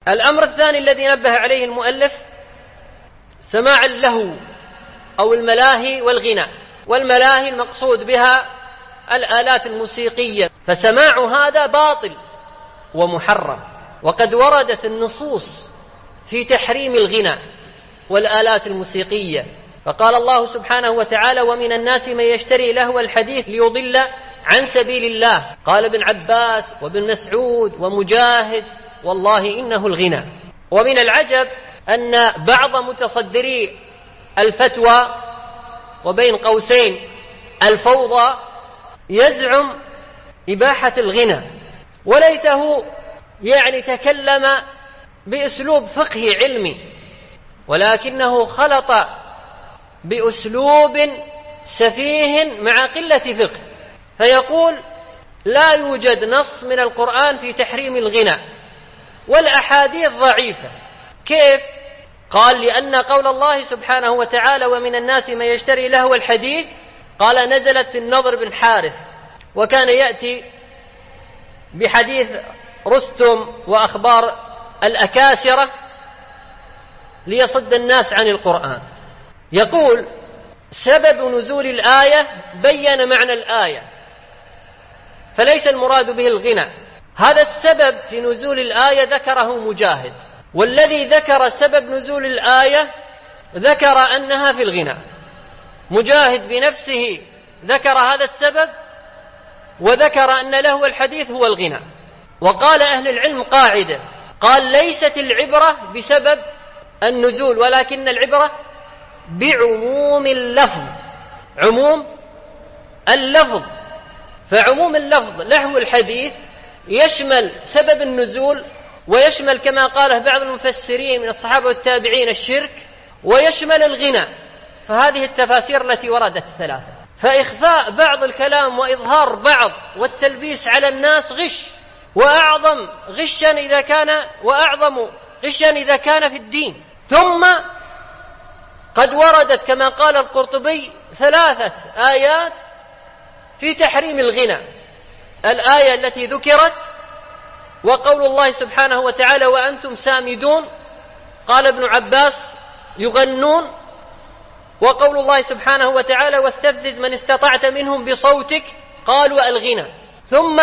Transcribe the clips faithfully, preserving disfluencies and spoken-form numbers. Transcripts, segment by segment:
الأمر الثاني الذي نبه عليه المؤلف سماع اللهو أو الملاهي والغناء. والملاهي المقصود بها الآلات الموسيقية، فسماع هذا باطل ومحرم، وقد وردت النصوص في تحريم الغناء والآلات الموسيقية. فقال الله سبحانه وتعالى: ومن الناس من يشتري لهو الحديث ليضل عن سبيل الله. قال ابن عباس وابن مسعود ومجاهد: والله إنه الغنى. ومن العجب أن بعض متصدري الفتوى وبين قوسين الفوضى يزعم إباحة الغنى، وليته يعني تكلم بأسلوب فقهي علمي، ولكنه خلط بأسلوب سفيه مع قلة فقه، فيقول: لا يوجد نص من القرآن في تحريم الغناء والأحاديث ضعيفة. كيف؟ قال: لأن قول الله سبحانه وتعالى: ومن الناس من يشتري لهو الحديث، قال نزلت في النضر بن حارث، وكان يأتي بحديث رستم وأخبار الأكاسرة ليصد الناس عن القرآن. يقول: سبب نزول الآية بين معنى الآية، فليس المراد به الغنى. هذا السبب في نزول الآية ذكره مجاهد، والذي ذكر سبب نزول الآية ذكر أنها في الغنى. مجاهد بنفسه ذكر هذا السبب، وذكر أن لهو الحديث هو الغنى. وقال أهل العلم قاعدة، قال: ليست العبرة بسبب النزول، ولكن العبرة بعموم اللفظ. عموم اللفظ، فعموم اللفظ لهو الحديث يشمل سبب النزول، ويشمل كما قاله بعض المفسرين من الصحابة والتابعين الشرك، ويشمل الغنى. فهذه التفاسير التي وردت ثلاثة. فإخفاء بعض الكلام وإظهار بعض والتلبيس على الناس غش، وأعظم غشا إذا كان وأعظم غشا إذا كان في الدين. ثم قد وردت كما قال القرطبي ثلاثة آيات في تحريم الغنى: الآية التي ذكرت، وقول الله سبحانه وتعالى: وأنتم سامدون، قال ابن عباس: يغنون، وقول الله سبحانه وتعالى: واستفزز من استطعت منهم بصوتك، قالوا الغنى. ثم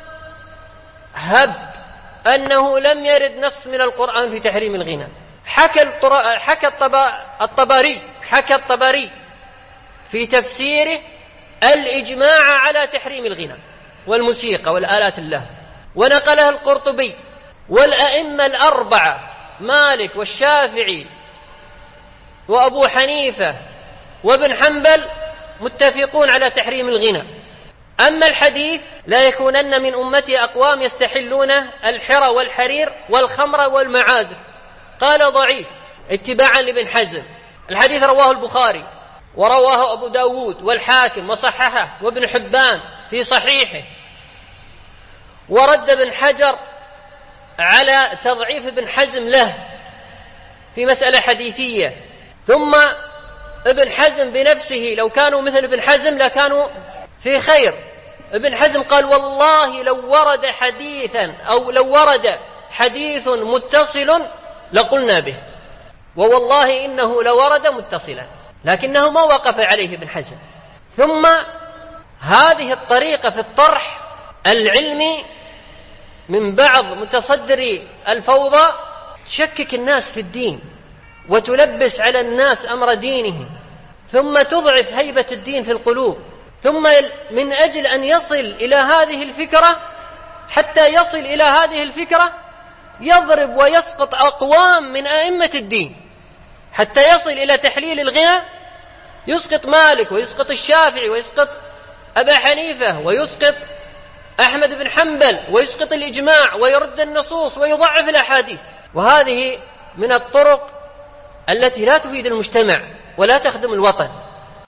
هب أنه لم يرد نص من القرآن في تحريم الغنى. حكى حكى الطبري حكى الطبري في تفسيره الإجماع على تحريم الغنى والموسيقى والآلات اللهو، ونقله القرطبي والأئمة الأربعة مالك والشافعي وأبو حنيفة وابن حنبل متفقون على تحريم الغنى. أما الحديث: لا يكونن من أمتي أقوام يستحلون الحرى والحرير والخمر والمعازف، قال ضعيف اتباعا لابن حزم. الحديث رواه البخاري ورواه أبو داود والحاكم وصححه وابن حبان في صحيحه. ورد ابن حجر على تضعيف ابن حزم له في مسألة حديثية. ثم ابن حزم بنفسه لو كانوا مثل ابن حزم لكانوا في خير. ابن حزم قال: والله لو ورد حديثا أو لو ورد حديث متصل لقلنا به، ووالله إنه لورد متصلا، لكنه ما وقف عليه ابن حزم. ثم هذه الطريقة في الطرح العلمي من بعض متصدري الفوضى تشكك الناس في الدين، وتلبس على الناس أمر دينهم، ثم تضعف هيبة الدين في القلوب. ثم من أجل أن يصل إلى هذه الفكرة، حتى يصل إلى هذه الفكرة يضرب ويسقط أقوام من أئمة الدين، حتى يصل إلى تحليل الغنى يسقط مالك ويسقط الشافعي ويسقط أبا حنيفة ويسقط أحمد بن حنبل ويسقط الإجماع ويرد النصوص ويضعف الأحاديث. وهذه من الطرق التي لا تفيد المجتمع ولا تخدم الوطن.